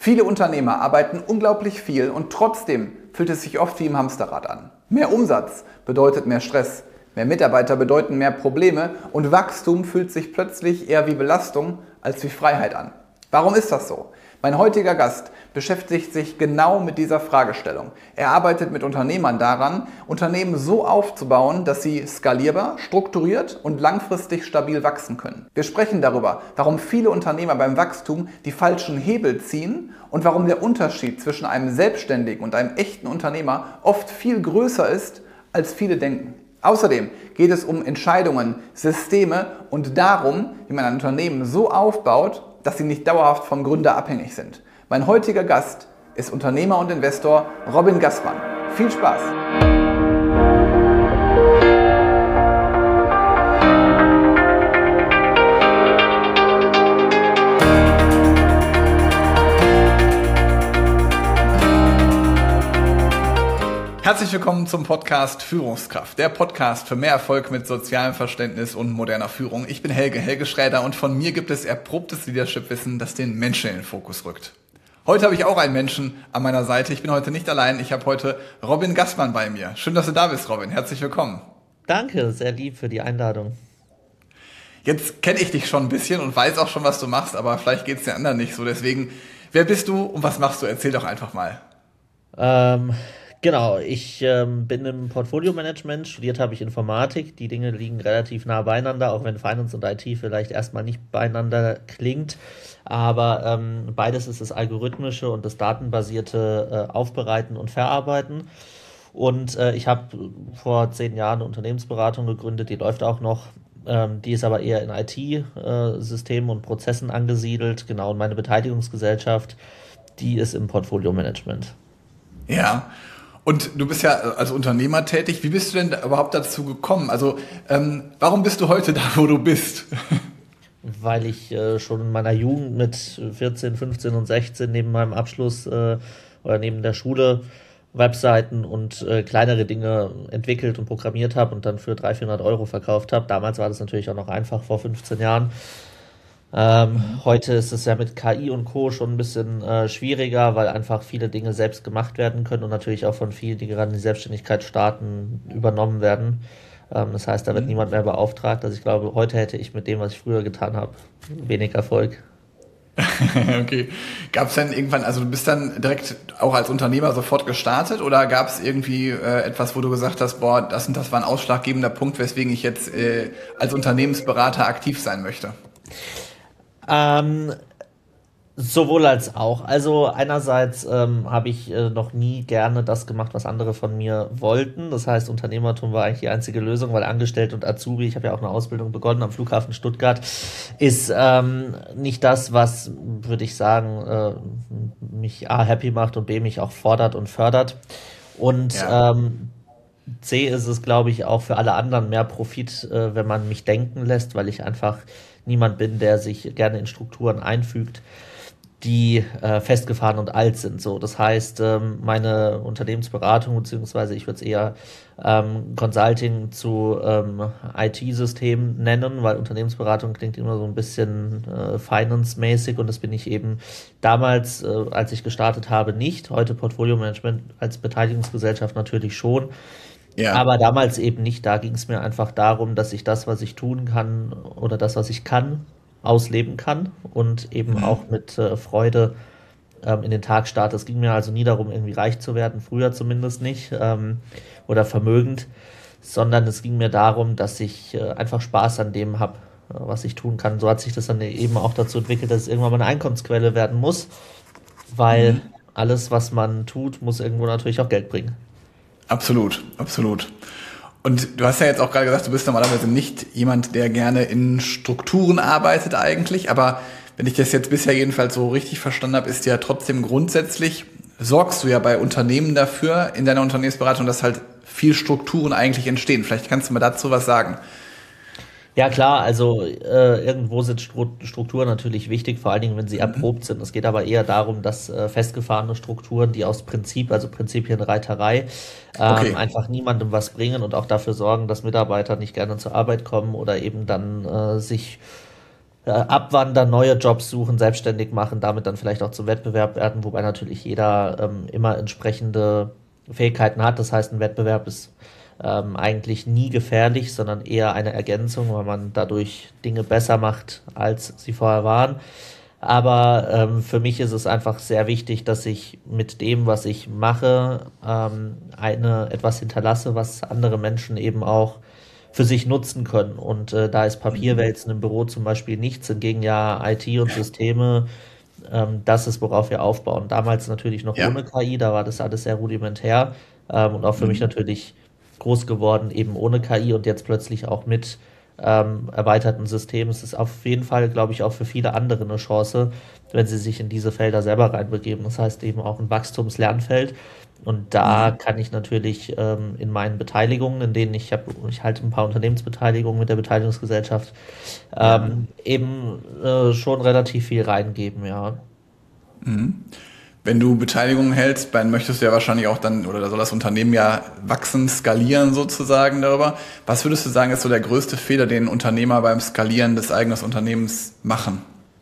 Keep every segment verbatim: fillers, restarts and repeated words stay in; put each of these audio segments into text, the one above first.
Viele Unternehmer arbeiten unglaublich viel und trotzdem fühlt es sich oft wie im Hamsterrad an. Mehr Umsatz bedeutet mehr Stress, mehr Mitarbeiter bedeuten mehr Probleme und Wachstum fühlt sich plötzlich eher wie Belastung als wie Freiheit an. Warum ist das so? Mein heutiger Gast beschäftigt sich genau mit dieser Fragestellung. Er arbeitet mit Unternehmern daran, Unternehmen so aufzubauen, dass sie skalierbar, strukturiert und langfristig stabil wachsen können. Wir sprechen darüber, warum viele Unternehmer beim Wachstum die falschen Hebel ziehen und warum der Unterschied zwischen einem Selbstständigen und einem echten Unternehmer oft viel größer ist, als viele denken. Außerdem geht es um Entscheidungen, Systeme und darum, wie man ein Unternehmen so aufbaut, dass sie nicht dauerhaft vom Gründer abhängig sind. Mein heutiger Gast ist Unternehmer und Investor Robin Gassmann. Viel Spaß! Herzlich willkommen zum Podcast Führungskraft, der Podcast für mehr Erfolg mit sozialem Verständnis und moderner Führung. Ich bin Helge, Helge Schräder und von mir gibt es erprobtes Leadership-Wissen, das den Menschen in den Fokus rückt. Heute habe ich auch einen Menschen an meiner Seite. Ich bin heute nicht allein, ich habe heute Robin Gassmann bei mir. Schön, dass du da bist, Robin. Herzlich willkommen. Danke, sehr lieb für die Einladung. Jetzt kenne ich dich schon ein bisschen und weiß auch schon, was du machst, aber vielleicht geht es den anderen nicht so. Deswegen, wer bist du und was machst du? Erzähl doch einfach mal. Ähm... Genau, ich ähm, bin im Portfolio-Management, studiert habe ich Informatik. Die Dinge liegen relativ nah beieinander, auch wenn Finance und I T vielleicht erstmal nicht beieinander klingt. Aber ähm, beides ist das algorithmische und das datenbasierte äh, Aufbereiten und Verarbeiten. Und äh, ich habe vor zehn Jahren eine Unternehmensberatung gegründet, die läuft auch noch. Ähm, die ist aber eher in I T-Systemen äh, und Prozessen angesiedelt. Genau, und meine Beteiligungsgesellschaft, die ist im Portfolio-Management. Ja. Und du bist ja als Unternehmer tätig. Wie bist du denn überhaupt dazu gekommen? Also ähm, warum bist du heute da, wo du bist? Weil ich äh, schon in meiner Jugend mit vierzehn, fünfzehn und sechzehn neben meinem Abschluss äh, oder neben der Schule Webseiten und äh, kleinere Dinge entwickelt und programmiert habe und dann für dreihundert, vierhundert Euro verkauft habe. Damals war das natürlich auch noch einfach, vor fünfzehn Jahren. Ähm, heute ist es ja mit K I und Co. schon ein bisschen äh, schwieriger, weil einfach viele Dinge selbst gemacht werden können und natürlich auch von vielen, die gerade in die Selbstständigkeit starten, übernommen werden. Ähm, das heißt, da wird mhm. niemand mehr beauftragt. Also ich glaube, heute hätte ich mit dem, was ich früher getan habe, wenig Erfolg. Okay. Gab es dann irgendwann, also du bist dann direkt auch als Unternehmer sofort gestartet oder gab es irgendwie äh, etwas, wo du gesagt hast, boah, das und das war ein ausschlaggebender Punkt, weswegen ich jetzt äh, als Unternehmensberater aktiv sein möchte? Ähm, sowohl als auch. Also einerseits ähm, habe ich äh, noch nie gerne das gemacht, was andere von mir wollten. Das heißt, Unternehmertum war eigentlich die einzige Lösung, weil Angestellte und Azubi, ich habe ja auch eine Ausbildung begonnen am Flughafen Stuttgart, ist ähm, nicht das, was, würde ich sagen, äh, mich A, happy macht und B, mich auch fordert und fördert. Und ja. ähm, C, ist es, glaube ich, auch für alle anderen mehr Profit, äh, wenn man mich denken lässt, weil ich einfach niemand bin, der sich gerne in Strukturen einfügt, die äh, festgefahren und alt sind. So, das heißt, ähm, meine Unternehmensberatung, beziehungsweise ich würde es eher ähm, Consulting zu ähm, I T-Systemen nennen, weil Unternehmensberatung klingt immer so ein bisschen äh, Finance-mäßig und das bin ich eben damals, äh, als ich gestartet habe, nicht. Heute Portfolio-Management als Beteiligungsgesellschaft natürlich schon. Ja. Aber damals eben nicht. Da ging es mir einfach darum, dass ich das, was ich tun kann oder das, was ich kann, ausleben kann und eben mhm. auch mit äh, Freude ähm, in den Tag starte. Es ging mir also nie darum, irgendwie reich zu werden, früher zumindest nicht, ähm, oder vermögend, sondern es ging mir darum, dass ich äh, einfach Spaß an dem habe, äh, was ich tun kann. So hat sich das dann eben auch dazu entwickelt, dass es irgendwann mal eine Einkommensquelle werden muss, weil mhm. alles, was man tut, muss irgendwo natürlich auch Geld bringen. Absolut, absolut. Und du hast ja jetzt auch gerade gesagt, du bist normalerweise nicht jemand, der gerne in Strukturen arbeitet eigentlich, aber wenn ich das jetzt bisher jedenfalls so richtig verstanden habe, ist ja trotzdem grundsätzlich, sorgst du ja bei Unternehmen dafür, in deiner Unternehmensberatung, dass halt viel Strukturen eigentlich entstehen. Vielleicht kannst du mal dazu was sagen. Ja klar, also äh, irgendwo sind Strukturen natürlich wichtig, vor allen Dingen, wenn sie erprobt sind. Es geht aber eher darum, dass äh, festgefahrene Strukturen, die aus Prinzip, also Prinzipienreiterei, ähm, okay. einfach niemandem was bringen und auch dafür sorgen, dass Mitarbeiter nicht gerne zur Arbeit kommen oder eben dann äh, sich äh, abwandern, neue Jobs suchen, selbstständig machen, damit dann vielleicht auch zum Wettbewerb werden, wobei natürlich jeder ähm, immer entsprechende Fähigkeiten hat. Das heißt, ein Wettbewerb ist ähm, eigentlich nie gefährlich, sondern eher eine Ergänzung, weil man dadurch Dinge besser macht, als sie vorher waren. Aber ähm, für mich ist es einfach sehr wichtig, dass ich mit dem, was ich mache, ähm, eine etwas hinterlasse, was andere Menschen eben auch für sich nutzen können. Und äh, da ist Papierwälzen im Büro zum Beispiel nichts, hingegen ja I T und Systeme, ähm, das ist, worauf wir aufbauen. Damals natürlich noch Ja. ohne K I, da war das alles sehr rudimentär ähm, und auch für mich Mhm. natürlich groß geworden, eben ohne K I und jetzt plötzlich auch mit ähm, erweiterten Systemen. Es ist auf jeden Fall, glaube ich, auch für viele andere eine Chance, wenn sie sich in diese Felder selber reinbegeben. Das heißt eben auch ein Wachstumslernfeld. Und da Mhm. kann ich natürlich ähm, in meinen Beteiligungen, in denen ich habe, ich halte ein paar Unternehmensbeteiligungen mit der Beteiligungsgesellschaft, Ja. ähm, eben äh, schon relativ viel reingeben, ja. Wenn du Beteiligungen hältst, dann möchtest du ja wahrscheinlich auch dann, oder soll das Unternehmen ja wachsen, skalieren sozusagen darüber. Was würdest du sagen, ist so der größte Fehler, den Unternehmer beim Skalieren des eigenen Unternehmens machen?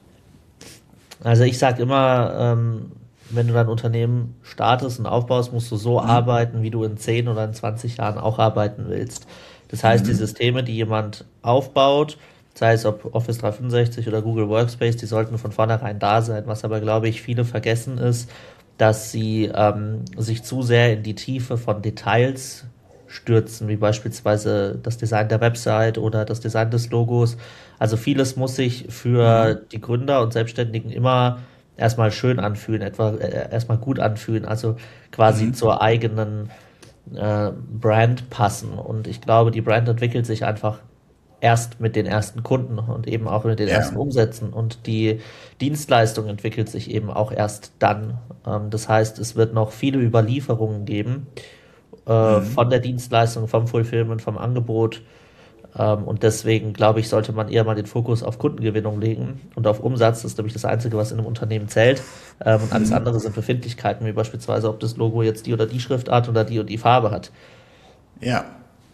Also ich sage immer, ähm, wenn du dein Unternehmen startest und aufbaust, musst du so arbeiten, wie du in zehn oder in zwanzig Jahren auch arbeiten willst. Das heißt, die Systeme, die jemand aufbaut, sei es ob Office dreihundertfünfundsechzig oder Google Workspace, die sollten von vornherein da sein. Was aber, glaube ich, viele vergessen ist, dass sie ähm, sich zu sehr in die Tiefe von Details stürzen, wie beispielsweise das Design der Website oder das Design des Logos. Also vieles muss sich für die Gründer und Selbstständigen immer erstmal schön anfühlen, etwa äh, erstmal gut anfühlen, also quasi zur eigenen äh, Brand passen. Und ich glaube, die Brand entwickelt sich einfach erst mit den ersten Kunden und eben auch mit den Ja. ersten Umsätzen. Und die Dienstleistung entwickelt sich eben auch erst dann. Ähm, das heißt, es wird noch viele Überlieferungen geben äh, von der Dienstleistung, vom Fulfillment, vom Angebot. Ähm, und deswegen, glaube ich, sollte man eher mal den Fokus auf Kundengewinnung legen und auf Umsatz. Das ist, glaube ich, das Einzige, was in einem Unternehmen zählt. Ähm, und alles andere sind Befindlichkeiten, wie beispielsweise, ob das Logo jetzt die oder die Schriftart oder die und die Farbe hat. Ja.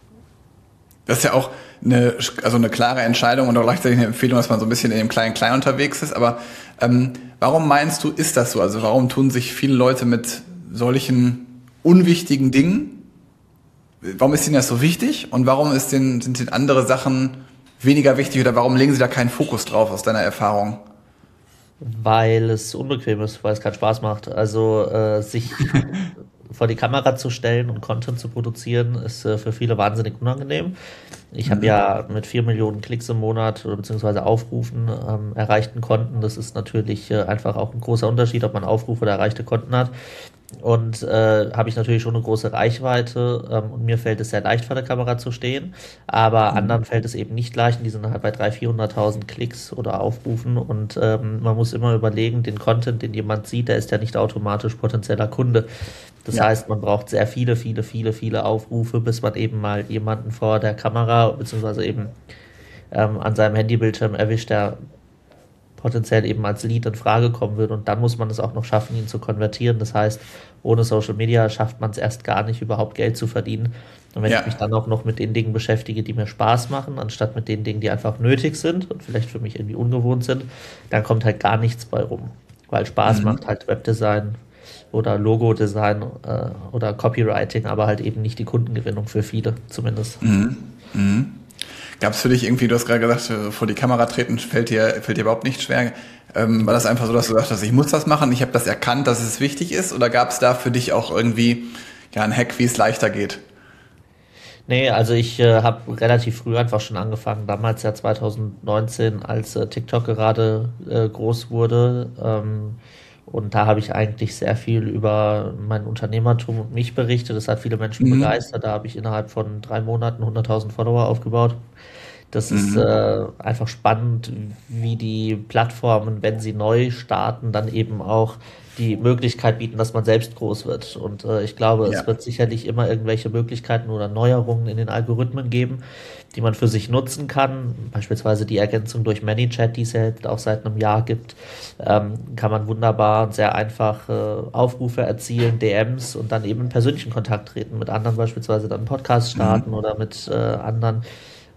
Das ist ja auch eine, also eine klare Entscheidung und auch gleichzeitig eine Empfehlung, dass man so ein bisschen in dem Klein-Klein unterwegs ist. Aber ähm, warum meinst du, ist das so? Also warum tun sich viele Leute mit solchen unwichtigen Dingen? Warum ist ihnen das so wichtig? Und warum ist denen, sind den andere Sachen weniger wichtig oder warum legen sie da keinen Fokus drauf aus deiner Erfahrung? Weil es unbequem ist, weil es keinen Spaß macht. Also äh, sich vor die Kamera zu stellen und Content zu produzieren, ist äh, für viele wahnsinnig unangenehm. Ich habe ja mit vier Millionen Klicks im Monat oder beziehungsweise Aufrufen ähm, erreichten Konten. Das ist natürlich äh, einfach auch ein großer Unterschied, ob man Aufrufe oder erreichte Konten hat. Und äh, habe ich natürlich schon eine große Reichweite ähm, und mir fällt es sehr leicht vor der Kamera zu stehen, aber anderen fällt es eben nicht leicht und die sind halt bei dreihunderttausend, vierhunderttausend Klicks oder Aufrufen und ähm, man muss immer überlegen, den Content, den jemand sieht, der ist ja nicht automatisch potenzieller Kunde. Das Ja. heißt, man braucht sehr viele, viele, viele, viele Aufrufe, bis man eben mal jemanden vor der Kamera beziehungsweise eben ähm, an seinem Handybildschirm erwischt, der potenziell eben als Lead in Frage kommen wird und dann muss man es auch noch schaffen, ihn zu konvertieren. Das heißt, ohne Social Media schafft man es erst gar nicht, überhaupt Geld zu verdienen. Und wenn Ja. ich mich dann auch noch mit den Dingen beschäftige, die mir Spaß machen, anstatt mit den Dingen, die einfach nötig sind und vielleicht für mich irgendwie ungewohnt sind, dann kommt halt gar nichts bei rum. Weil Spaß macht halt Webdesign oder Logo-Design äh, oder Copywriting, aber halt eben nicht die Kundengewinnung für viele zumindest. Gab es für dich irgendwie, du hast gerade gesagt, äh, vor die Kamera treten fällt dir, fällt dir überhaupt nicht schwer. Ähm, war das einfach so, dass du gesagt hast, ich muss das machen, ich habe das erkannt, dass es wichtig ist? Oder gab es da für dich auch irgendwie ja, ein Hack, wie es leichter geht? Nee, also ich äh, habe relativ früh einfach schon angefangen, damals ja zwanzig neunzehn, als äh, TikTok gerade äh, groß wurde. Ähm, und da habe ich eigentlich sehr viel über mein Unternehmertum und mich berichtet. Das hat viele Menschen begeistert. Da habe ich innerhalb von drei Monaten hunderttausend Follower aufgebaut. Das ist äh, einfach spannend, wie die Plattformen, wenn sie neu starten, dann eben auch die Möglichkeit bieten, dass man selbst groß wird. Und äh, ich glaube, Ja. es wird sicherlich immer irgendwelche Möglichkeiten oder Neuerungen in den Algorithmen geben, die man für sich nutzen kann. Beispielsweise die Ergänzung durch ManyChat, die es ja jetzt auch seit einem Jahr gibt, ähm, kann man wunderbar und sehr einfach äh, Aufrufe erzielen, D Ms und dann eben in persönlichen Kontakt treten mit anderen, beispielsweise dann einen Podcast starten oder mit äh, anderen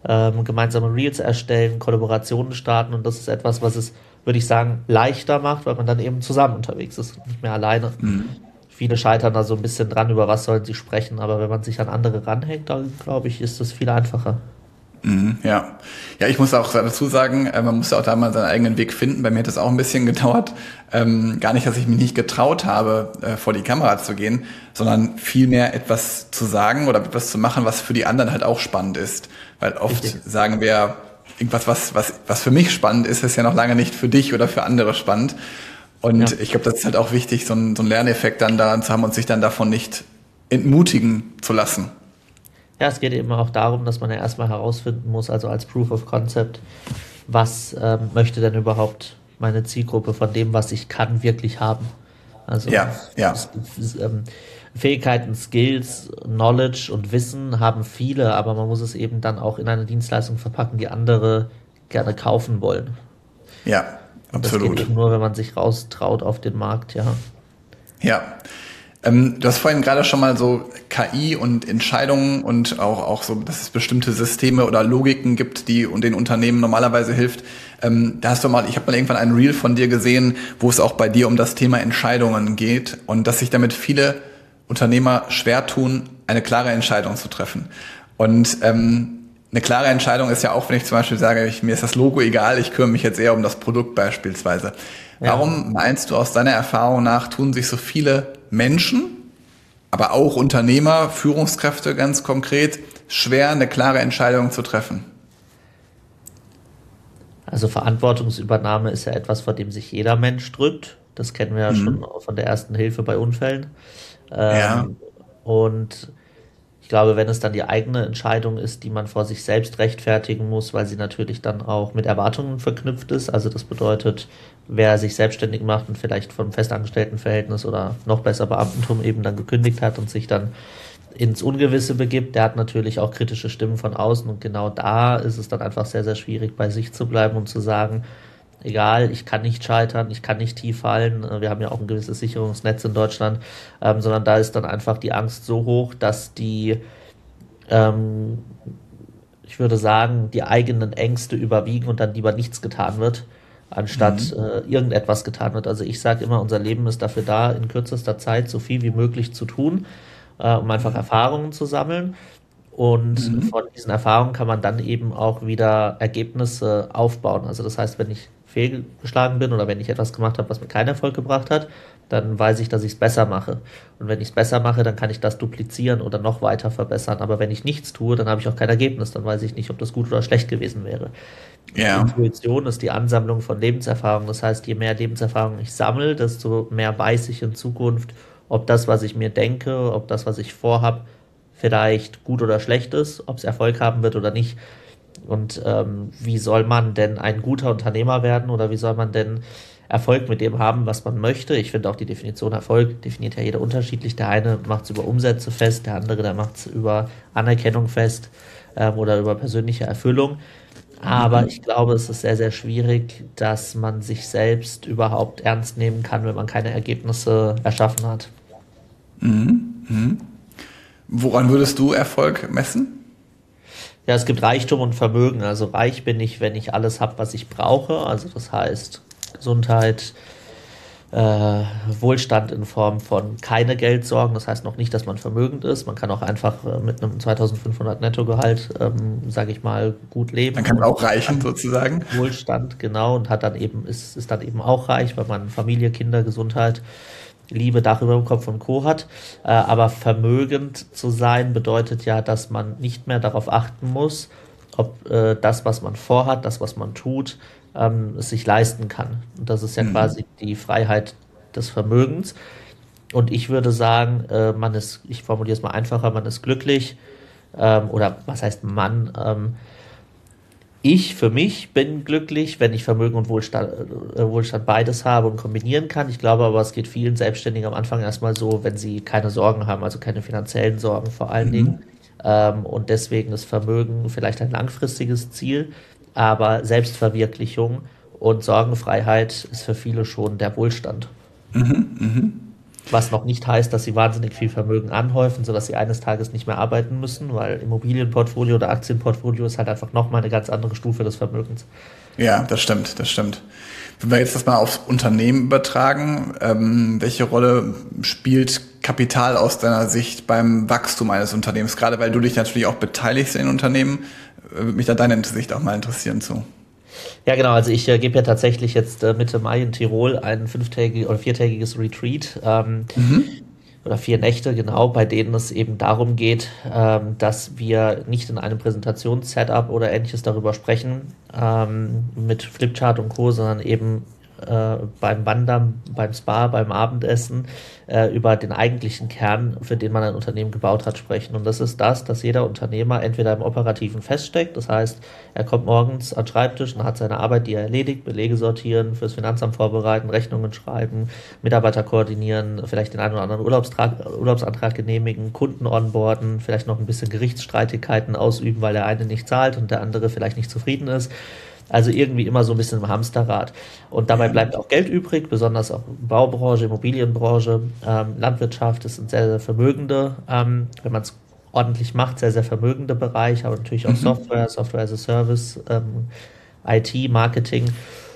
ähm, gemeinsame Reels erstellen, Kollaborationen starten und das ist etwas, was es, würde ich sagen, leichter macht, weil man dann eben zusammen unterwegs ist und nicht mehr alleine. Mhm. Viele scheitern da so ein bisschen dran, über was sollen sie sprechen, aber wenn man sich an andere ranhängt, dann glaube ich, ist das viel einfacher. Mhm, ja. Ja, ich muss auch dazu sagen, man muss auch da mal seinen eigenen Weg finden. Bei mir hat das auch ein bisschen gedauert. Ähm, gar nicht, dass ich mich nicht getraut habe, äh, vor die Kamera zu gehen, sondern vielmehr etwas zu sagen oder etwas zu machen, was für die anderen halt auch spannend ist. Weil oft Richtig. sagen wir, irgendwas, was, was, was für mich spannend ist, ist ja noch lange nicht für dich oder für andere spannend. Und ja. ich glaube, das ist halt auch wichtig, so einen, so einen Lerneffekt dann daran zu haben und sich dann davon nicht entmutigen zu lassen. Ja, es geht eben auch darum, dass man ja erstmal herausfinden muss, also als Proof of Concept, was ähm, möchte denn überhaupt meine Zielgruppe von dem, was ich kann, wirklich haben. Also ja, ja. Ähm, Fähigkeiten, Skills, Knowledge und Wissen haben viele, aber man muss es eben dann auch in eine Dienstleistung verpacken, die andere gerne kaufen wollen. Ja, und absolut. Das geht eben nur, wenn man sich raustraut auf den Markt, ja. Ja. Ähm, du hast vorhin gerade schon mal so K I und Entscheidungen und auch, auch so, dass es bestimmte Systeme oder Logiken gibt, die und den Unternehmen normalerweise hilft. Ähm, da hast du mal, ich habe mal irgendwann einen Reel von dir gesehen, wo es auch bei dir um das Thema Entscheidungen geht und dass sich damit viele Unternehmer schwer tun, eine klare Entscheidung zu treffen. Und ähm, eine klare Entscheidung ist ja auch, wenn ich zum Beispiel sage, ich, mir ist das Logo egal, ich kümmere mich jetzt eher um das Produkt beispielsweise. Ja. Warum meinst du aus deiner Erfahrung nach, tun sich so viele Menschen, aber auch Unternehmer, Führungskräfte ganz konkret, schwer, eine klare Entscheidung zu treffen? Also Verantwortungsübernahme ist ja etwas, vor dem sich jeder Mensch drückt. Das kennen wir ja mhm. schon von der ersten Hilfe bei Unfällen. Ähm, ja. Und ich glaube, wenn es dann die eigene Entscheidung ist, die man vor sich selbst rechtfertigen muss, weil sie natürlich dann auch mit Erwartungen verknüpft ist, also das bedeutet, wer sich selbstständig macht und vielleicht vom Festangestelltenverhältnis oder noch besser Beamtentum eben dann gekündigt hat und sich dann ins Ungewisse begibt, der hat natürlich auch kritische Stimmen von außen und genau da ist es dann einfach sehr, sehr schwierig, bei sich zu bleiben und zu sagen, egal, ich kann nicht scheitern, ich kann nicht tief fallen, wir haben ja auch ein gewisses Sicherungsnetz in Deutschland, ähm, sondern da ist dann einfach die Angst so hoch, dass die, ähm, ich würde sagen, die eigenen Ängste überwiegen und dann lieber nichts getan wird, anstatt mhm. äh, irgendetwas getan wird. Also ich sage immer, unser Leben ist dafür da, in kürzester Zeit so viel wie möglich zu tun, äh, um einfach Erfahrungen zu sammeln. Und mhm. von diesen Erfahrungen kann man dann eben auch wieder Ergebnisse aufbauen. Also das heißt, wenn ich fehlgeschlagen bin oder wenn ich etwas gemacht habe, was mir keinen Erfolg gebracht hat, dann weiß ich, dass ich es besser mache. Und wenn ich es besser mache, dann kann ich das duplizieren oder noch weiter verbessern. Aber wenn ich nichts tue, dann habe ich auch kein Ergebnis. Dann weiß ich nicht, ob das gut oder schlecht gewesen wäre. Ja. Intuition ist die Ansammlung von Lebenserfahrung. Das heißt, je mehr Lebenserfahrung ich sammle, desto mehr weiß ich in Zukunft, ob das, was ich mir denke, ob das, was ich vorhabe, vielleicht gut oder schlecht ist, ob es Erfolg haben wird oder nicht. Und ähm, wie soll man denn ein guter Unternehmer werden oder wie soll man denn Erfolg mit dem haben, was man möchte? Ich finde auch die Definition Erfolg definiert ja jeder unterschiedlich. Der eine macht es über Umsätze fest, der andere, der macht es über Anerkennung fest ähm, oder über persönliche Erfüllung. Aber mhm. ich glaube, es ist sehr, sehr schwierig, dass man sich selbst überhaupt ernst nehmen kann, wenn man keine Ergebnisse erschaffen hat. Mhm. Mhm. Woran würdest du Erfolg messen? Ja, es gibt Reichtum und Vermögen. Also reich bin ich, wenn ich alles habe, was ich brauche. Also das heißt Gesundheit, äh, Wohlstand in Form von keine Geldsorgen. Das heißt noch nicht, dass man vermögend ist. Man kann auch einfach äh, mit einem zweitausendfünfhundert Nettogehalt, ähm, sage ich mal, gut leben. Man kann auch reichen sozusagen. Wohlstand, genau. Und hat dann eben ist, ist dann eben auch reich, weil man Familie, Kinder, Gesundheit, Liebe, Dach über dem Kopf und Co. hat. Äh, aber vermögend zu sein bedeutet ja, dass man nicht mehr darauf achten muss, ob äh, das, was man vorhat, das, was man tut, ähm, es sich leisten kann. Und das ist ja mhm. quasi die Freiheit des Vermögens. Und ich würde sagen, äh, man ist, ich formuliere es mal einfacher, man ist glücklich, ähm, oder was heißt man, ähm, Ich für mich bin glücklich, wenn ich Vermögen und Wohlstand, äh, Wohlstand beides habe und kombinieren kann. Ich glaube aber, es geht vielen Selbstständigen am Anfang erstmal so, wenn sie keine Sorgen haben, also keine finanziellen Sorgen vor allen mhm. Dingen. Ähm, und deswegen ist Vermögen vielleicht ein langfristiges Ziel, aber Selbstverwirklichung und Sorgenfreiheit ist für viele schon der Wohlstand. Mhm, mhm. Was noch nicht heißt, dass sie wahnsinnig viel Vermögen anhäufen, sodass sie eines Tages nicht mehr arbeiten müssen, weil Immobilienportfolio oder Aktienportfolio ist halt einfach nochmal eine ganz andere Stufe des Vermögens. Ja, das stimmt, das stimmt. Wenn wir jetzt das mal aufs Unternehmen übertragen, ähm, welche Rolle spielt Kapital aus deiner Sicht beim Wachstum eines Unternehmens? Gerade weil du dich natürlich auch beteiligst in Unternehmen, äh, würde mich da deine Sicht auch mal interessieren zu. Ja, genau. Also ich äh, gebe ja tatsächlich jetzt äh, Mitte Mai in Tirol ein fünftägiges oder viertägiges Retreat ähm, Mhm. oder vier Nächte, genau, bei denen es eben darum geht, ähm, dass wir nicht in einem Präsentationssetup oder ähnliches darüber sprechen ähm, mit Flipchart und Co., sondern eben äh, beim Wandern, beim Spa, beim Abendessen äh, über den eigentlichen Kern, für den man ein Unternehmen gebaut hat, sprechen. Und das ist das, dass jeder Unternehmer entweder im Operativen feststeckt, das heißt, er kommt morgens an den Schreibtisch und hat seine Arbeit, die er erledigt, Belege sortieren, fürs Finanzamt vorbereiten, Rechnungen schreiben, Mitarbeiter koordinieren, vielleicht den einen oder anderen Urlaubstrag, Urlaubsantrag genehmigen, Kunden onboarden, vielleicht noch ein bisschen Gerichtsstreitigkeiten ausüben, weil der eine nicht zahlt und der andere vielleicht nicht zufrieden ist. Also irgendwie immer so ein bisschen im Hamsterrad. Und dabei Ja. bleibt auch Geld übrig, besonders auch Baubranche, Immobilienbranche, ähm, Landwirtschaft. Das sind sehr, sehr vermögende, ähm, wenn man es ordentlich macht, sehr, sehr vermögende Bereich, aber natürlich auch Mhm. Software, Software as a Service, ähm, I T, Marketing.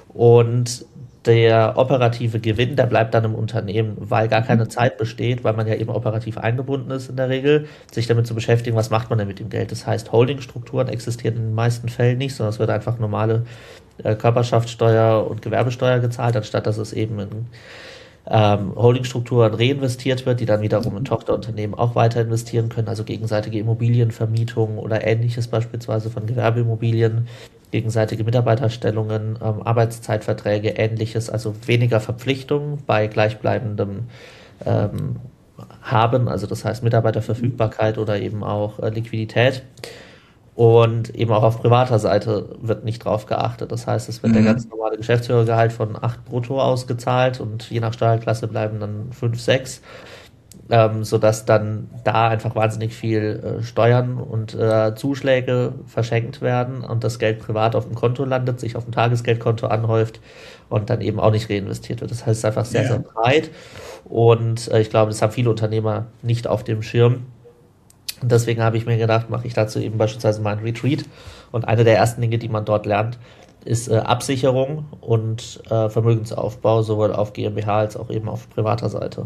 Und der operative Gewinn, der bleibt dann im Unternehmen, weil gar keine Zeit besteht, weil man ja eben operativ eingebunden ist in der Regel, sich damit zu beschäftigen, was macht man denn mit dem Geld. Das heißt, Holdingstrukturen existieren in den meisten Fällen nicht, sondern es wird einfach normale äh, Körperschaftssteuer und Gewerbesteuer gezahlt, anstatt dass es eben in ähm, Holdingstrukturen reinvestiert wird, die dann wiederum in Tochterunternehmen auch weiter investieren können, also gegenseitige Immobilienvermietung oder ähnliches beispielsweise von Gewerbeimmobilien, gegenseitige Mitarbeiterstellungen, ähm, Arbeitszeitverträge, ähnliches, also weniger Verpflichtungen bei gleichbleibendem ähm, Haben, also das heißt Mitarbeiterverfügbarkeit oder eben auch äh, Liquidität. Und eben auch auf privater Seite wird nicht drauf geachtet. Das heißt, es wird der ganz Mhm. normale Geschäftsführergehalt von acht brutto ausgezahlt und je nach Steuerklasse bleiben dann fünf, sechs, ähm, sodass dann da einfach wahnsinnig viel äh, Steuern und äh, Zuschläge verschenkt werden und das Geld privat auf dem Konto landet, sich auf dem Tagesgeldkonto anhäuft und dann eben auch nicht reinvestiert wird. Das heißt, es ist einfach sehr, sehr Ja. breit und äh, ich glaube, das haben viele Unternehmer nicht auf dem Schirm. Und deswegen habe ich mir gedacht, mache ich dazu eben beispielsweise mal ein Retreat. Und eine der ersten Dinge, die man dort lernt, ist äh, Absicherung und äh, Vermögensaufbau, sowohl auf GmbH als auch eben auf privater Seite.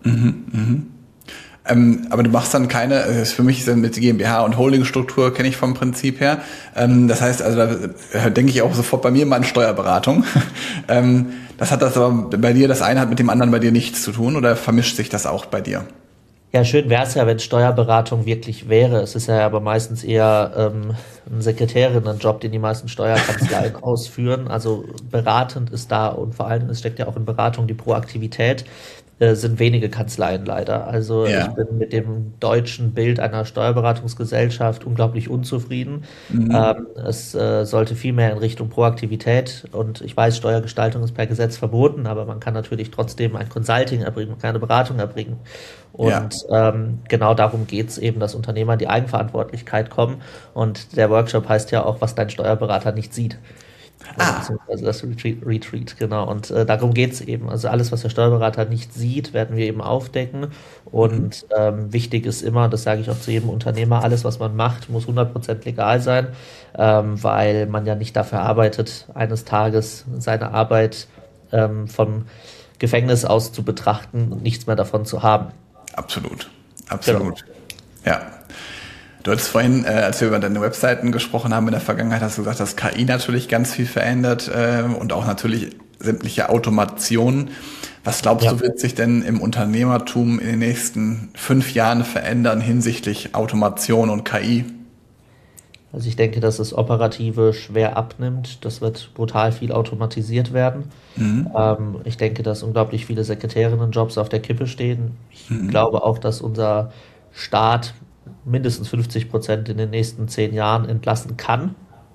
Ähm, aber du machst dann keine, also für mich ist dann mit GmbH und Holdingstruktur kenne ich vom Prinzip her. Ähm, das heißt, also da äh, denke ich auch sofort bei mir mal an Steuerberatung. ähm, das hat das aber bei dir, das eine hat mit dem anderen bei dir nichts zu tun oder vermischt sich das auch bei dir? Ja, schön wäre es ja, wenn Steuerberatung wirklich wäre. Es ist ja aber meistens eher ähm, ein Sekretärinnenjob, den die meisten Steuerkanzleien ausführen. Also beratend ist da und vor allem, es steckt ja auch in Beratung die Proaktivität, äh, sind wenige Kanzleien leider. Also ich Ja. bin mit dem deutschen Bild einer Steuerberatungsgesellschaft unglaublich unzufrieden. Ähm, es äh, sollte viel mehr in Richtung Proaktivität und ich weiß, Steuergestaltung ist per Gesetz verboten, aber man kann natürlich trotzdem ein Consulting erbringen, man kann eine Beratung erbringen. Ja. Und ähm, genau darum geht's eben, dass Unternehmer in die Eigenverantwortlichkeit kommen. Und der Workshop heißt ja auch, was dein Steuerberater nicht sieht. Also Ah. beziehungsweise das Retreat, Retreat genau. Und äh, darum geht's eben. Also alles, was der Steuerberater nicht sieht, werden wir eben aufdecken. Und ähm, wichtig ist immer, das sage ich auch zu jedem Unternehmer, alles, was man macht, muss hundert Prozent legal sein, ähm, weil man ja nicht dafür arbeitet, eines Tages seine Arbeit ähm, vom Gefängnis aus zu betrachten und nichts mehr davon zu haben. Absolut, Genau. absolut. Ja. Du hattest vorhin, äh, als wir über deine Webseiten gesprochen haben in der Vergangenheit, hast du gesagt, dass K I natürlich ganz viel verändert äh, und auch natürlich sämtliche Automationen. Was glaubst Ja. du, wird sich denn im Unternehmertum in den nächsten fünf Jahren verändern hinsichtlich Automation und K I? Also ich denke, dass das Operative schwer abnimmt. Das wird brutal viel automatisiert werden. Ähm, ich denke, dass unglaublich viele Sekretärinnenjobs auf der Kippe stehen. Ich glaube auch, dass unser Staat mindestens fünfzig Prozent in den nächsten zehn Jahren entlassen kann.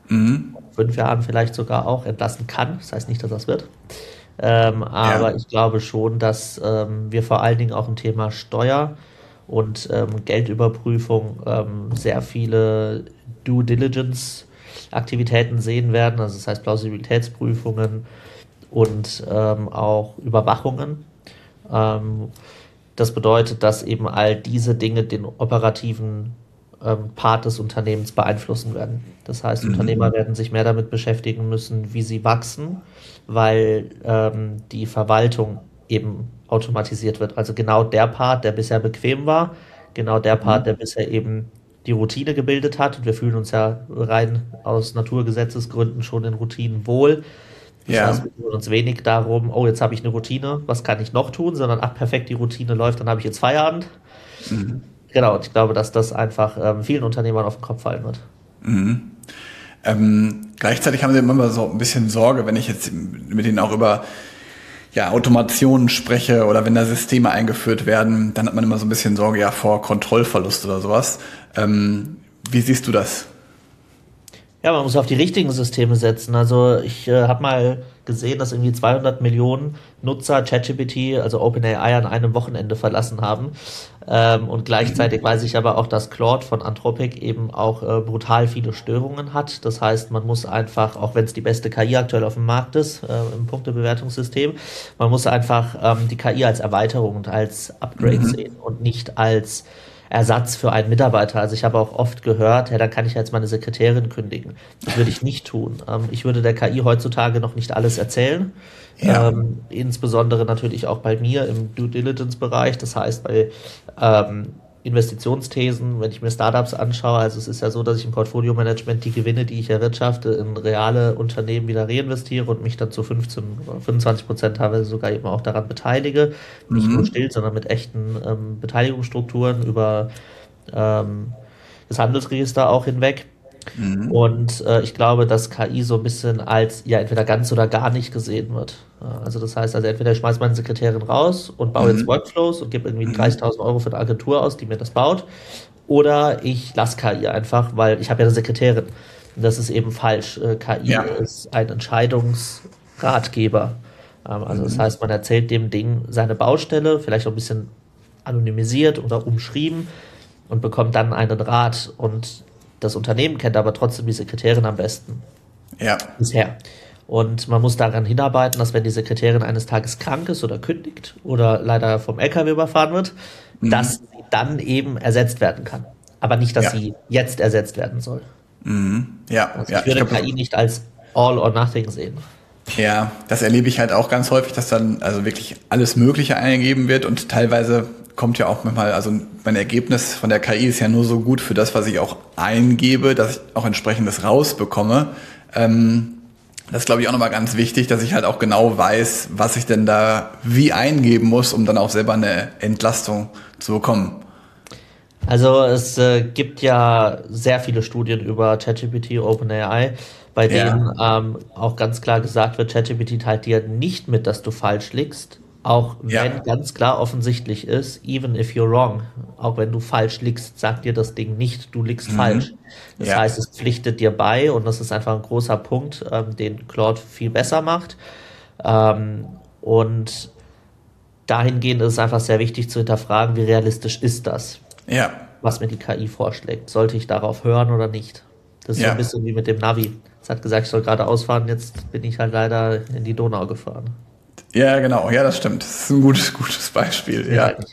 Fünf Jahren vielleicht sogar auch entlassen kann. Das heißt nicht, dass das wird. Ähm, Ja. aber ich glaube schon, dass ähm, wir vor allen Dingen auch im Thema Steuer und ähm, Geldüberprüfung ähm, sehr viele Due Diligence Aktivitäten sehen werden. Also das heißt Plausibilitätsprüfungen und ähm, auch Überwachungen. Ähm, Das bedeutet, dass eben all diese Dinge den operativen ähm, Part des Unternehmens beeinflussen werden. Das heißt, mhm. Unternehmer werden sich mehr damit beschäftigen müssen, wie sie wachsen, weil ähm, die Verwaltung eben automatisiert wird. Also genau der Part, der bisher bequem war, genau der Part, mhm. der bisher eben die Routine gebildet hat. Und wir fühlen uns ja rein aus Naturgesetzesgründen schon in Routinen wohl. Das ja. heißt, wir kümmern uns wenig darum, oh, jetzt habe ich eine Routine, was kann ich noch tun, sondern ach, perfekt, die Routine läuft, dann habe ich jetzt Feierabend. Mhm. Genau, und ich glaube, dass das einfach ähm, vielen Unternehmern auf den Kopf fallen wird. Mhm. Ähm, gleichzeitig haben sie immer so ein bisschen Sorge, wenn ich jetzt mit ihnen auch über ja, Automationen spreche oder wenn da Systeme eingeführt werden, dann hat man immer so ein bisschen Sorge ja vor Kontrollverlust oder sowas. Ähm, wie siehst du das? Ja, man muss auf die richtigen Systeme setzen. Also ich äh, habe mal gesehen, dass irgendwie zweihundert Millionen Nutzer ChatGPT, also OpenAI, an einem Wochenende verlassen haben. Ähm, und gleichzeitig mhm. weiß ich aber auch, dass Claude von Anthropic eben auch äh, brutal viele Störungen hat. Das heißt, man muss einfach, auch wenn es die beste K I aktuell auf dem Markt ist, äh, im Punktebewertungssystem, man muss einfach ähm, die K I als Erweiterung und als Upgrade mhm. sehen und nicht als Ersatz für einen Mitarbeiter. Also ich habe auch oft gehört, ja, dann kann ich jetzt meine Sekretärin kündigen. Das würde ich nicht tun. Ähm, ich würde der K I heutzutage noch nicht alles erzählen. Ja. Ähm, insbesondere natürlich auch bei mir im Due Diligence-Bereich. Das heißt, bei ähm, Investitionsthesen, wenn ich mir Startups anschaue, also es ist ja so, dass ich im Portfolio-Management die Gewinne, die ich erwirtschafte, in reale Unternehmen wieder reinvestiere und mich dann zu fünfzehn, fünfundzwanzig Prozent teilweise sogar eben auch daran beteilige. Mhm. Nicht nur still, sondern mit echten ähm, Beteiligungsstrukturen über ähm, das Handelsregister auch hinweg. Mhm. Und äh, ich glaube, dass K I so ein bisschen als ja entweder ganz oder gar nicht gesehen wird. Also das heißt, also entweder ich schmeiß meine Sekretärin raus und baue mhm. jetzt Workflows und gebe irgendwie dreißigtausend Euro für eine Agentur aus, die mir das baut, oder ich lasse K I einfach, weil ich habe ja eine Sekretärin. Und das ist eben falsch. K I ja. ist ein Entscheidungsratgeber. Also mhm. das heißt, man erzählt dem Ding seine Baustelle, vielleicht auch ein bisschen anonymisiert oder umschrieben und bekommt dann einen Rat. Und das Unternehmen kennt aber trotzdem die Sekretärin am besten. Ja. Bisher. Und man muss daran hinarbeiten, dass wenn die Sekretärin eines Tages krank ist oder kündigt oder leider vom L K W überfahren wird, mhm. dass sie dann eben ersetzt werden kann. Aber nicht, dass ja. sie jetzt ersetzt werden soll. Mhm. Ja. Also ja. ich würde ich glaub, K I nicht als all or nothing sehen. Ja, das erlebe ich halt auch ganz häufig, dass dann also wirklich alles Mögliche eingegeben wird und teilweise kommt ja auch manchmal, also mein Ergebnis von der K I ist ja nur so gut für das, was ich auch eingebe, dass ich auch entsprechendes rausbekomme. Ähm, das ist, glaube ich, auch nochmal ganz wichtig, dass ich halt auch genau weiß, was ich denn da wie eingeben muss, um dann auch selber eine Entlastung zu bekommen. Also es äh, gibt ja sehr viele Studien über ChatGPT, OpenAI, bei denen ja. ähm, auch ganz klar gesagt wird, ChatGPT teilt dir nicht mit, dass du falsch liegst, auch ja. wenn ganz klar offensichtlich ist, even if you're wrong, auch wenn du falsch liegst, sagt dir das Ding nicht, du liegst mhm. falsch. Das ja. heißt, es pflichtet dir bei und das ist einfach ein großer Punkt, ähm, den Claude viel besser macht. Ähm, und dahingehend ist es einfach sehr wichtig zu hinterfragen, wie realistisch ist das, ja. was mir die K I vorschlägt. Sollte ich darauf hören oder nicht? Das ist ja. so ein bisschen wie mit dem Navi. Es hat gesagt, ich soll geradeaus fahren, jetzt bin ich halt leider in die Donau gefahren. Ja, genau. Ja, das stimmt. Das ist ein gutes, gutes Beispiel. Ja. ja.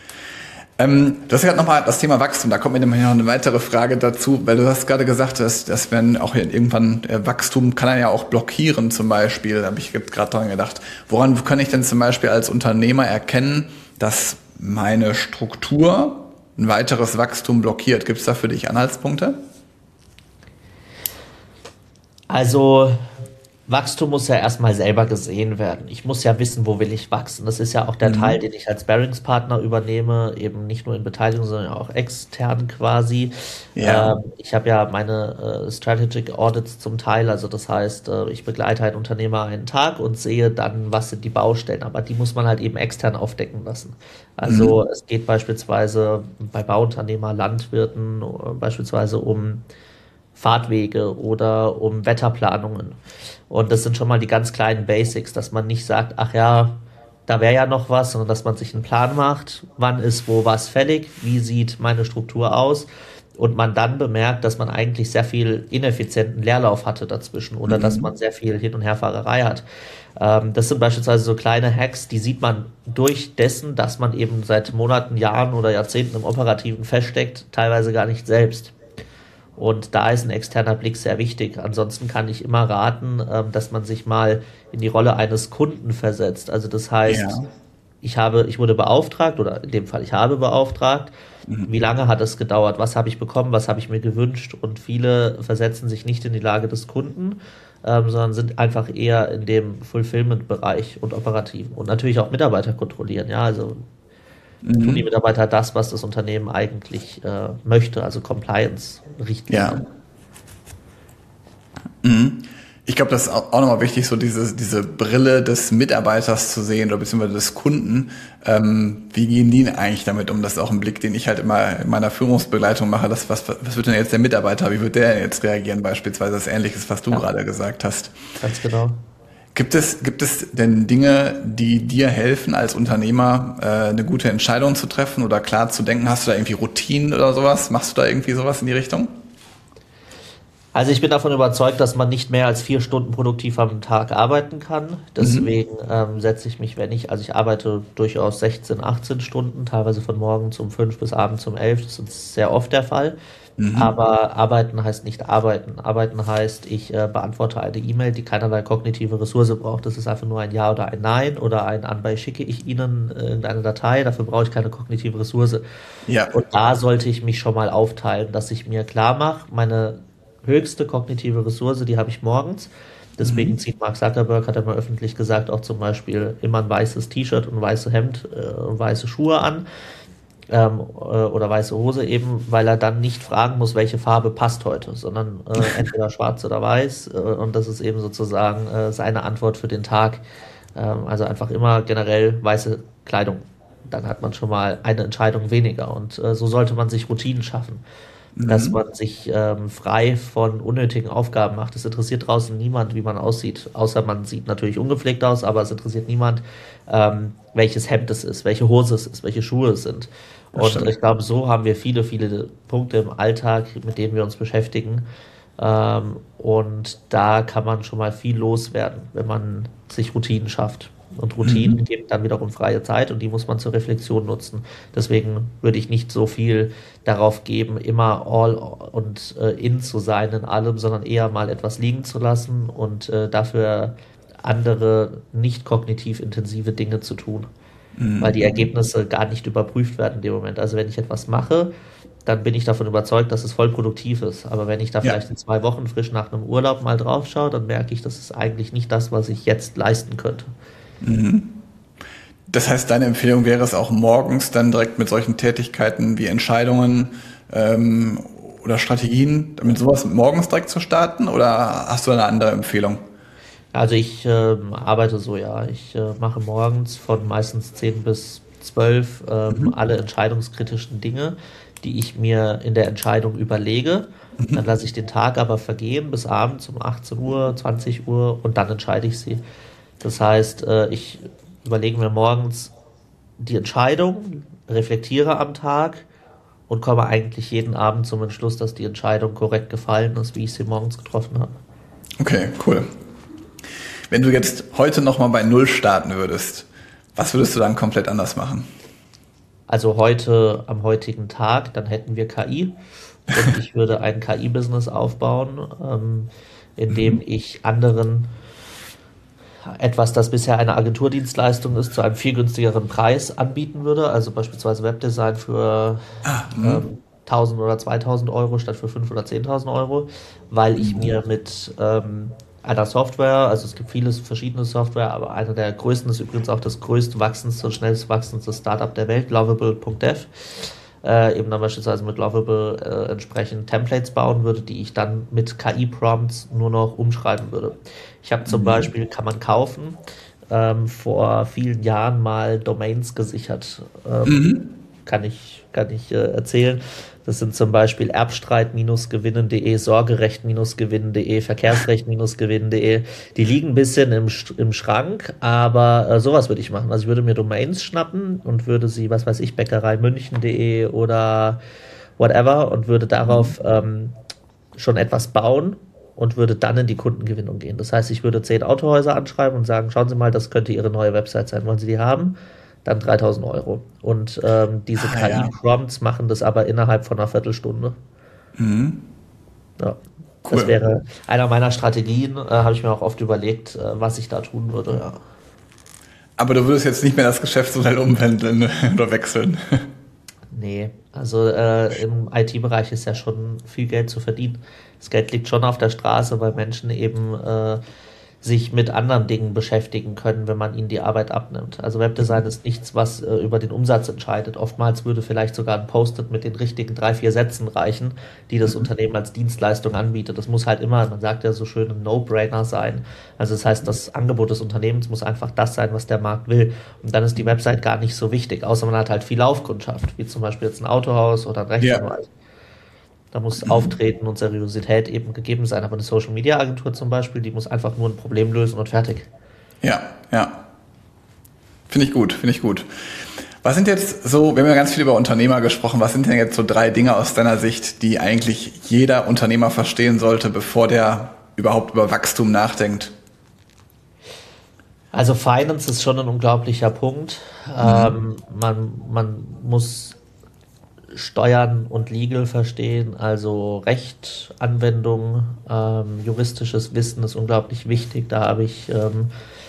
Ähm, du hast gerade nochmal das Thema Wachstum. Da kommt mir nämlich noch eine weitere Frage dazu, weil du hast gerade gesagt, dass, dass wenn auch irgendwann äh, Wachstum kann er ja auch blockieren zum Beispiel. Da habe ich gerade dran gedacht. Woran kann ich denn zum Beispiel als Unternehmer erkennen, dass meine Struktur ein weiteres Wachstum blockiert? Gibt es da für dich Anhaltspunkte? Also Wachstum muss ja erstmal selber gesehen werden. Ich muss ja wissen, wo will ich wachsen. Das ist ja auch der mhm. Teil, den ich als Bearingspartner übernehme, eben nicht nur in Beteiligung, sondern auch extern quasi. Ja. Ähm, ich habe ja meine äh, Strategic Audits zum Teil, also das heißt, äh, ich begleite einen Unternehmer einen Tag und sehe dann, was sind die Baustellen, aber die muss man halt eben extern aufdecken lassen. Also mhm. es geht beispielsweise bei Bauunternehmer, Landwirten äh, beispielsweise um Fahrtwege oder um Wetterplanungen. Und das sind schon mal die ganz kleinen Basics, dass man nicht sagt, ach ja, da wäre ja noch was, sondern dass man sich einen Plan macht, wann ist wo was fällig, wie sieht meine Struktur aus und man dann bemerkt, dass man eigentlich sehr viel ineffizienten Leerlauf hatte dazwischen oder mhm. dass man sehr viel Hin- und Herfahrerei hat. Ähm, das sind beispielsweise so kleine Hacks, die sieht man durch dessen, dass man eben seit Monaten, Jahren oder Jahrzehnten im Operativen feststeckt, teilweise gar nicht selbst. Und da ist ein externer Blick sehr wichtig. Ansonsten kann ich immer raten, ähm, dass man sich mal in die Rolle eines Kunden versetzt. Also das heißt, ja. ich habe, ich wurde beauftragt oder in dem Fall ich habe beauftragt. Mhm. Wie lange hat es gedauert? Was habe ich bekommen? Was habe ich mir gewünscht? Und viele versetzen sich nicht in die Lage des Kunden, ähm, sondern sind einfach eher in dem Fulfillment-Bereich und Operativen und natürlich auch Mitarbeiter kontrollieren. Ja, also mhm. tun die Mitarbeiter das, was das Unternehmen eigentlich äh, möchte, also Compliance-Richtlinien. Ja. Mhm. Ich glaube, das ist auch nochmal wichtig, so diese, diese Brille des Mitarbeiters zu sehen oder beziehungsweise des Kunden. Ähm, wie gehen die eigentlich damit um? Das ist auch ein Blick, den ich halt immer in meiner Führungsbegleitung mache. Das, was, was wird denn jetzt der Mitarbeiter, wie wird der jetzt reagieren beispielsweise? Das Ähnliches, was du ja. gerade gesagt hast. Ganz genau. Gibt es, gibt es denn Dinge, die dir helfen, als Unternehmer äh, eine gute Entscheidung zu treffen oder klar zu denken? Hast du da irgendwie Routinen oder sowas? Machst du da irgendwie sowas in die Richtung? Also ich bin davon überzeugt, dass man nicht mehr als vier Stunden produktiv am Tag arbeiten kann. Deswegen mhm. ähm, setze ich mich, wenn ich, also ich arbeite durchaus sechzehn, achtzehn Stunden, teilweise von morgens um fünf bis abends um elf. Das ist sehr oft der Fall. Mhm. Aber arbeiten heißt nicht arbeiten. Arbeiten heißt, ich äh, beantworte eine E-Mail, die keinerlei kognitive Ressource braucht. Das ist einfach nur ein Ja oder ein Nein oder ein Anbei schicke ich Ihnen irgendeine Datei. Dafür brauche ich keine kognitive Ressource. Ja. Und da sollte ich mich schon mal aufteilen, dass ich mir klar mache, meine höchste kognitive Ressource, die habe ich morgens. Deswegen mhm. zieht Mark Zuckerberg, hat er mal öffentlich gesagt, auch zum Beispiel immer ein weißes T-Shirt und ein weißes Hemd, äh, weiße Schuhe an. Ähm, oder weiße Hose eben, weil er dann nicht fragen muss, welche Farbe passt heute, sondern äh, entweder schwarz oder weiß äh, und das ist eben sozusagen äh, seine Antwort für den Tag. Ähm, also einfach immer generell weiße Kleidung. Dann hat man schon mal eine Entscheidung weniger und äh, so sollte man sich Routinen schaffen, mhm. dass man sich ähm, frei von unnötigen Aufgaben macht. Es interessiert draußen niemand, wie man aussieht, außer man sieht natürlich ungepflegt aus, aber es interessiert niemand, ähm, welches Hemd es ist, welche Hose es ist, welche Schuhe es sind. Und ich glaube, so haben wir viele, viele Punkte im Alltag, mit denen wir uns beschäftigen. Ähm, und da kann man schon mal viel loswerden, wenn man sich Routinen schafft. Und Routinen mhm. geben dann wiederum freie Zeit und die muss man zur Reflexion nutzen. Deswegen würde ich nicht so viel darauf geben, immer all und äh, in zu sein in allem, sondern eher mal etwas liegen zu lassen und äh, dafür andere nicht kognitiv intensive Dinge zu tun. Mhm. Weil die Ergebnisse gar nicht überprüft werden in dem Moment. Also wenn ich etwas mache, dann bin ich davon überzeugt, dass es voll produktiv ist. Aber wenn ich da ja. vielleicht in zwei Wochen frisch nach einem Urlaub mal drauf schaue, dann merke ich, das ist eigentlich nicht das, was ich jetzt leisten könnte. Mhm. Das heißt, deine Empfehlung wäre es auch morgens dann direkt mit solchen Tätigkeiten wie Entscheidungen ähm, oder Strategien, damit sowas morgens direkt zu starten? Oder hast du eine andere Empfehlung? Also ich äh, arbeite so, ja. Ich äh, mache morgens von meistens zehn bis zwölf ähm, mhm. alle entscheidungskritischen Dinge, die ich mir in der Entscheidung überlege. Mhm. Dann lasse ich den Tag aber vergehen bis abends um achtzehn Uhr, zwanzig Uhr und dann entscheide ich sie. Das heißt, äh, ich überlege mir morgens die Entscheidung, reflektiere am Tag und komme eigentlich jeden Abend zum Entschluss, dass die Entscheidung korrekt gefallen ist, wie ich sie morgens getroffen habe. Okay, cool. Wenn du jetzt heute nochmal bei Null starten würdest, was würdest du dann komplett anders machen? Also heute, am heutigen Tag, dann hätten wir K I und ich würde ein K I-Business aufbauen, ähm, in dem mhm. ich anderen etwas, das bisher eine Agenturdienstleistung ist, zu einem viel günstigeren Preis anbieten würde, also beispielsweise Webdesign für ah, ähm, tausend oder zweitausend Euro statt für fünftausend oder zehntausend Euro, weil ich mir mit ähm, einer Software, also es gibt viele verschiedene Software, aber einer der größten ist übrigens auch das größte wachsendste und schnellst wachsendste Startup der Welt, Lovable Punkt dev, äh, eben dann beispielsweise mit Lovable äh, entsprechend Templates bauen würde, die ich dann mit K I-Prompts nur noch umschreiben würde. Ich habe zum mhm. Beispiel, kann man kaufen, ähm, vor vielen Jahren mal Domains gesichert. Ähm, mhm. Kann ich, kann ich äh, erzählen. Das sind zum Beispiel erbstreit Bindestrich gewinnen Punkt de, Sorgerecht Bindestrich gewinnen Punkt de, Verkehrsrecht Bindestrich gewinnen Punkt de. Die liegen ein bisschen im, im Schrank, aber äh, sowas würde ich machen. Also ich würde mir Domains schnappen und würde sie, was weiß ich, Bäckerei München Punkt de oder whatever, und würde darauf ähm, schon etwas bauen und würde dann in die Kundengewinnung gehen. Das heißt, ich würde zehn Autohäuser anschreiben und sagen, schauen Sie mal, das könnte Ihre neue Website sein. Wollen Sie die haben? Dann dreitausend Euro. Und ähm, diese Ah, ja. K I-Prompts machen das aber innerhalb von einer Viertelstunde. Ja. Cool. Das wäre einer meiner Strategien, äh, habe ich mir auch oft überlegt, äh, was ich da tun würde. Ja. Aber du würdest jetzt nicht mehr das Geschäftsmodell umwandeln oder wechseln. Nee, also äh, im I T-Bereich ist ja schon viel Geld zu verdienen. Das Geld liegt schon auf der Straße, weil Menschen eben äh, sich mit anderen Dingen beschäftigen können, wenn man ihnen die Arbeit abnimmt. Also Webdesign ist nichts, was äh, über den Umsatz entscheidet. Oftmals würde vielleicht sogar ein Post-it mit den richtigen drei, vier Sätzen reichen, die das Unternehmen als Dienstleistung anbietet. Das muss halt immer, man sagt ja so schön, ein No-Brainer sein. Also das heißt, das Angebot des Unternehmens muss einfach das sein, was der Markt will. Und dann ist die Website gar nicht so wichtig, außer man hat halt viel Laufkundschaft, wie zum Beispiel jetzt ein Autohaus oder ein Rechtsanwalt. Da muss Auftreten und Seriosität eben gegeben sein. Aber eine Social-Media-Agentur zum Beispiel, die muss einfach nur ein Problem lösen und fertig. Ja, ja. Finde ich gut, finde ich gut. Was sind jetzt so, wir haben ja ganz viel über Unternehmer gesprochen, was sind denn jetzt so drei Dinge aus deiner Sicht, die eigentlich jeder Unternehmer verstehen sollte, bevor der überhaupt über Wachstum nachdenkt? Also Finance ist schon ein unglaublicher Punkt. Mhm. Ähm, man, man muss Steuern und Legal verstehen, also Recht, Anwendung, ähm, juristisches Wissen ist unglaublich wichtig. Da habe ich ähm,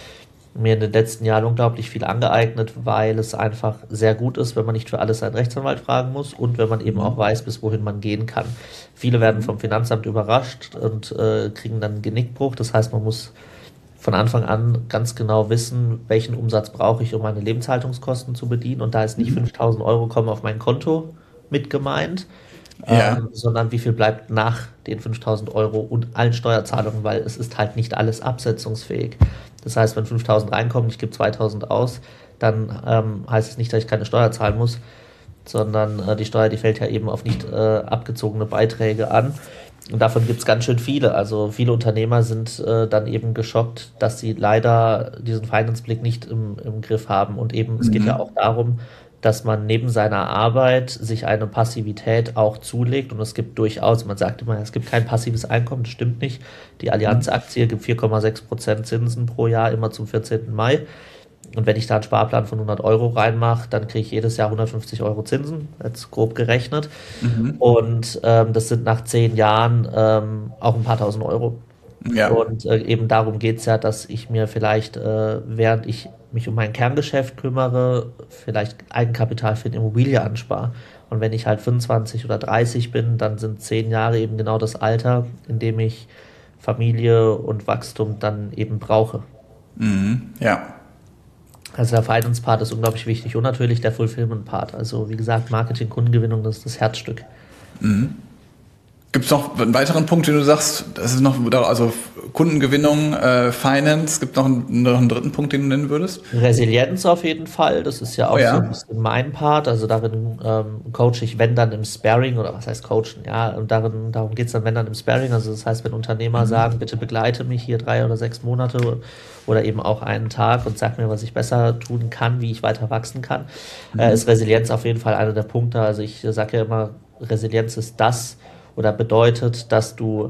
mir in den letzten Jahren unglaublich viel angeeignet, weil es einfach sehr gut ist, wenn man nicht für alles einen Rechtsanwalt fragen muss und wenn man eben auch weiß, bis wohin man gehen kann. Viele werden vom Finanzamt überrascht und äh, kriegen dann einen Genickbruch. Das heißt, man muss von Anfang an ganz genau wissen, welchen Umsatz brauche ich, um meine Lebenshaltungskosten zu bedienen. Und da ist nicht fünftausend Euro kommen auf mein Konto mit gemeint, ja. ähm, sondern wie viel bleibt nach den fünftausend Euro und allen Steuerzahlungen, weil es ist halt nicht alles absetzungsfähig. Das heißt, wenn fünftausend reinkommen, ich gebe zweitausend aus, dann ähm, heißt es nicht, dass ich keine Steuer zahlen muss, sondern äh, die Steuer, die fällt ja eben auf nicht äh, abgezogene Beiträge an. Und davon gibt es ganz schön viele. Also viele Unternehmer sind äh, dann eben geschockt, dass sie leider diesen Finance-Blick nicht im, im Griff haben. Und eben, mhm. es geht ja auch darum, dass man neben seiner Arbeit sich eine Passivität auch zulegt. Und es gibt durchaus, man sagt immer, es gibt kein passives Einkommen, das stimmt nicht. Die Allianz-Aktie gibt vier Komma sechs Prozent Zinsen pro Jahr, immer zum vierzehnten Mai. Und wenn ich da einen Sparplan von hundert Euro reinmache, dann kriege ich jedes Jahr hundertfünfzig Euro Zinsen, jetzt grob gerechnet. Mhm. Und ähm, das sind nach zehn Jahren ähm, auch ein paar tausend Euro. Ja. Und äh, eben darum geht es ja, dass ich mir vielleicht, äh, während ich mich um mein Kerngeschäft kümmere, vielleicht Eigenkapital für eine Immobilie anspare. Und wenn ich halt fünfundzwanzig oder dreißig bin, dann sind zehn Jahre eben genau das Alter, in dem ich Familie und Wachstum dann eben brauche. Mhm. Ja. Also der Finance-Part ist unglaublich wichtig und natürlich der Fulfillment-Part. Also wie gesagt, Marketing, Kundengewinnung, das ist das Herzstück. Mhm. Gibt es noch einen weiteren Punkt, den du sagst, das ist noch, also Kundengewinnung, äh, Finance, gibt es noch, noch einen dritten Punkt, den du nennen würdest? Resilienz auf jeden Fall, das ist ja auch oh, ja. so ein bisschen mein Part, also darin ähm, coache ich, wenn dann im Sparring, oder was heißt coachen, ja, und darin, darum geht es dann, wenn dann im Sparring, also das heißt, wenn Unternehmer mhm. sagen, bitte begleite mich hier drei oder sechs Monate oder eben auch einen Tag und sag mir, was ich besser tun kann, wie ich weiter wachsen kann, mhm. äh, ist Resilienz auf jeden Fall einer der Punkte, also ich äh, sage ja immer, Resilienz ist das, oder bedeutet, dass du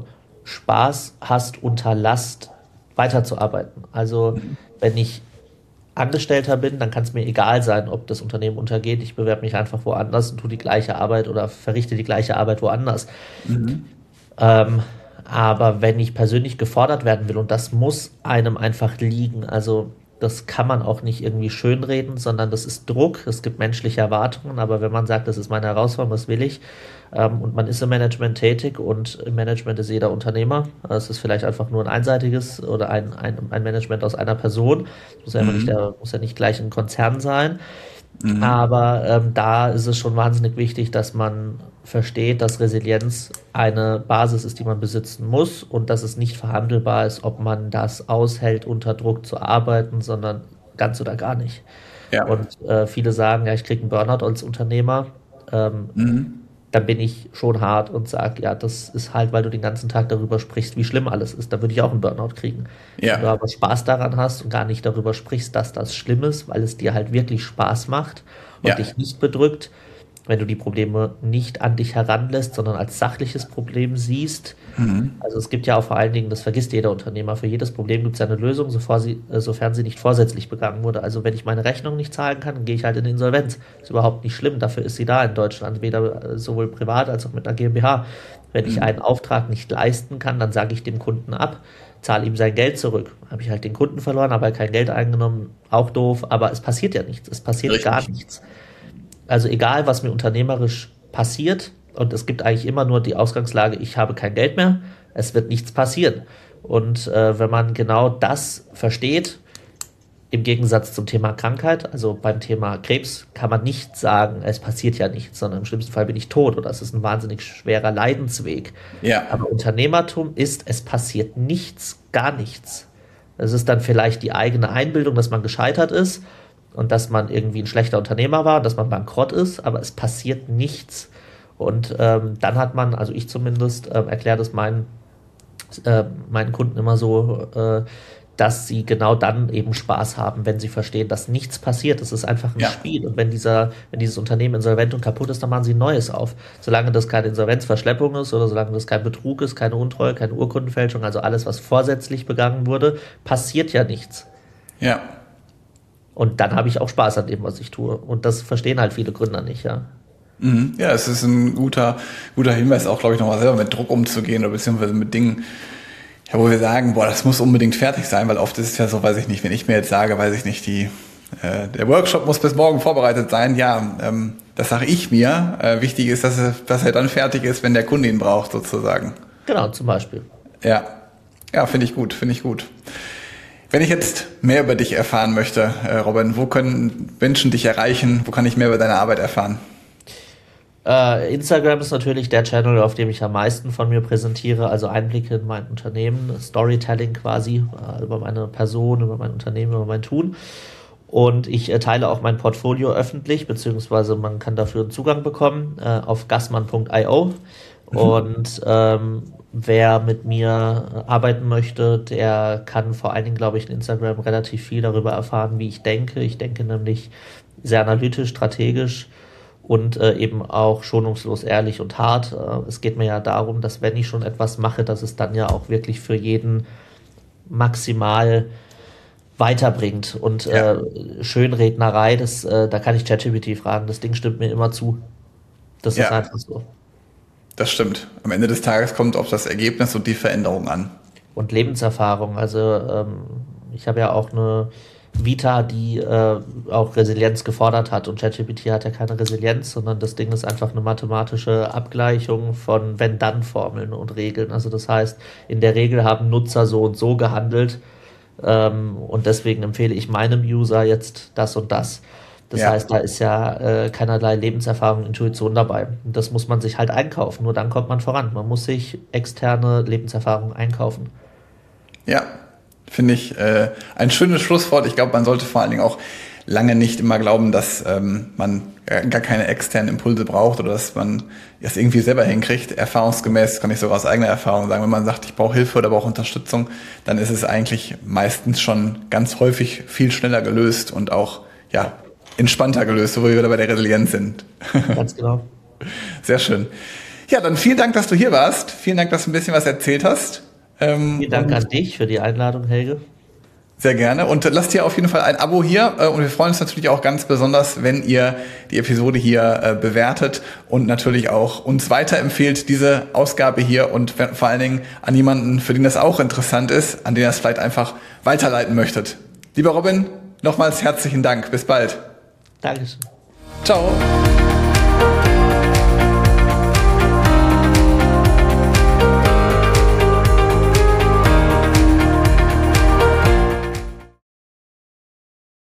Spaß hast, unter Last weiterzuarbeiten. Also wenn ich Angestellter bin, dann kann es mir egal sein, ob das Unternehmen untergeht. Ich bewerbe mich einfach woanders und tue die gleiche Arbeit oder verrichte die gleiche Arbeit woanders. Mhm. Ähm, aber wenn ich persönlich gefordert werden will, und das muss einem einfach liegen, also das kann man auch nicht irgendwie schönreden, sondern das ist Druck, es gibt menschliche Erwartungen, aber wenn man sagt, das ist meine Herausforderung, was will ich, ähm, und man ist im Management tätig und im Management ist jeder Unternehmer, es ist vielleicht einfach nur ein einseitiges oder ein, ein, ein Management aus einer Person, das muss ja, mhm. nicht der, muss ja nicht gleich ein Konzern sein, mhm. aber ähm, da ist es schon wahnsinnig wichtig, dass man versteht, dass Resilienz eine Basis ist, die man besitzen muss und dass es nicht verhandelbar ist, ob man das aushält, unter Druck zu arbeiten, sondern ganz oder gar nicht. Ja. Und äh, viele sagen, ja, ich kriege einen Burnout als Unternehmer, ähm, mhm. dann bin ich schon hart und sage, ja, das ist halt, weil du den ganzen Tag darüber sprichst, wie schlimm alles ist, dann würde ich auch einen Burnout kriegen. Ja. Wenn du aber Spaß daran hast und gar nicht darüber sprichst, dass das schlimm ist, weil es dir halt wirklich Spaß macht und ja. dich nicht bedrückt, wenn du die Probleme nicht an dich heranlässt, sondern als sachliches Problem siehst. Mhm. Also es gibt ja auch vor allen Dingen, das vergisst jeder Unternehmer, für jedes Problem gibt es eine Lösung, sofern sie, äh, sofern sie nicht vorsätzlich begangen wurde. Also wenn ich meine Rechnung nicht zahlen kann, dann gehe ich halt in Insolvenz. Ist überhaupt nicht schlimm, dafür ist sie da in Deutschland, weder äh, sowohl privat als auch mit einer GmbH. Wenn mhm. ich einen Auftrag nicht leisten kann, dann sage ich dem Kunden ab, zahle ihm sein Geld zurück. Habe ich halt den Kunden verloren, habe halt kein Geld eingenommen, auch doof, aber es passiert ja nichts, es passiert Richtig. gar nichts. Also egal, was mir unternehmerisch passiert, und es gibt eigentlich immer nur die Ausgangslage, ich habe kein Geld mehr, es wird nichts passieren. Und äh, wenn man genau das versteht, im Gegensatz zum Thema Krankheit, also beim Thema Krebs, kann man nicht sagen, es passiert ja nichts, sondern im schlimmsten Fall bin ich tot oder es ist ein wahnsinnig schwerer Leidensweg. Ja. Aber Unternehmertum ist, es passiert nichts, gar nichts. Es ist dann vielleicht die eigene Einbildung, dass man gescheitert ist, und dass man irgendwie ein schlechter Unternehmer war, dass man bankrott ist, aber es passiert nichts. Und ähm, dann hat man, also ich zumindest, ähm, erkläre das meinen, äh, meinen Kunden immer so, äh, dass sie genau dann eben Spaß haben, wenn sie verstehen, dass nichts passiert. Es ist einfach ein ja. Spiel. Und wenn dieser, wenn dieses Unternehmen insolvent und kaputt ist, dann machen sie ein neues auf. Solange das keine Insolvenzverschleppung ist oder solange das kein Betrug ist, keine Untreue, keine Urkundenfälschung, also alles, was vorsätzlich begangen wurde, passiert ja nichts. Ja. Und dann habe ich auch Spaß an dem, was ich tue. Und das verstehen halt viele Gründer nicht, ja. Mhm. Ja, es ist ein guter, guter Hinweis, auch, glaube ich, nochmal selber mit Druck umzugehen oder beziehungsweise mit Dingen, ja, wo wir sagen, boah, das muss unbedingt fertig sein, weil oft ist es ja so, weiß ich nicht, wenn ich mir jetzt sage, weiß ich nicht, die, äh, der Workshop muss bis morgen vorbereitet sein, ja, ähm, das sage ich mir. Äh, wichtig ist, dass er, dass er dann fertig ist, wenn der Kunde ihn braucht, sozusagen. Genau, zum Beispiel. Ja, ja, finde ich gut, finde ich gut. Wenn ich jetzt mehr über dich erfahren möchte, äh, Robin, wo können Menschen dich erreichen? Wo kann ich mehr über deine Arbeit erfahren? Äh, Instagram ist natürlich der Channel, auf dem ich am meisten von mir präsentiere, also Einblicke in mein Unternehmen, Storytelling quasi, äh, über meine Person, über mein Unternehmen, über mein Tun. Und ich äh, teile auch mein Portfolio öffentlich, beziehungsweise man kann dafür einen Zugang bekommen äh, auf gassmann punkt io. Mhm. Und ähm, wer mit mir arbeiten möchte, der kann vor allen Dingen, glaube ich, in Instagram relativ viel darüber erfahren, wie ich denke. Ich denke nämlich sehr analytisch, strategisch und äh, eben auch schonungslos ehrlich und hart. Äh, es geht mir ja darum, dass wenn ich schon etwas mache, dass es dann ja auch wirklich für jeden maximal weiterbringt. Und ja. äh, Schönrednerei, das, äh, da kann ich ChatGPT fragen, das Ding stimmt mir immer zu. Das ja. ist einfach so. Das stimmt. Am Ende des Tages kommt auf das Ergebnis und die Veränderung an. Und Lebenserfahrung. Also ähm, ich habe ja auch eine Vita, die äh, auch Resilienz gefordert hat. Und ChatGPT hat ja keine Resilienz, sondern das Ding ist einfach eine mathematische Abgleichung von Wenn-Dann-Formeln und Regeln. Also das heißt, in der Regel haben Nutzer so und so gehandelt. Ähm, und deswegen empfehle ich meinem User jetzt das und das. Das ja. heißt, da ist ja äh, keinerlei Lebenserfahrung, Intuition dabei. Und das muss man sich halt einkaufen. Nur dann kommt man voran. Man muss sich externe Lebenserfahrung einkaufen. Ja, finde ich äh, ein schönes Schlusswort. Ich glaube, man sollte vor allen Dingen auch lange nicht immer glauben, dass ähm, man gar keine externen Impulse braucht oder dass man das irgendwie selber hinkriegt. Erfahrungsgemäß kann ich sogar aus eigener Erfahrung sagen, wenn man sagt, ich brauche Hilfe oder brauche Unterstützung, dann ist es eigentlich meistens schon ganz häufig viel schneller gelöst und auch ja entspannter gelöst, wo wir wieder bei der Resilienz sind. Ganz genau. Sehr schön. Ja, dann vielen Dank, dass du hier warst. Vielen Dank, dass du ein bisschen was erzählt hast. Ähm, vielen Dank an dich für die Einladung, Helge. Sehr gerne. Und lasst hier auf jeden Fall ein Abo hier. Und wir freuen uns natürlich auch ganz besonders, wenn ihr die Episode hier bewertet und natürlich auch uns weiterempfehlt, diese Ausgabe hier und vor allen Dingen an jemanden, für den das auch interessant ist, an den ihr es vielleicht einfach weiterleiten möchtet. Lieber Robin, nochmals herzlichen Dank. Bis bald. Dankeschön. Ciao.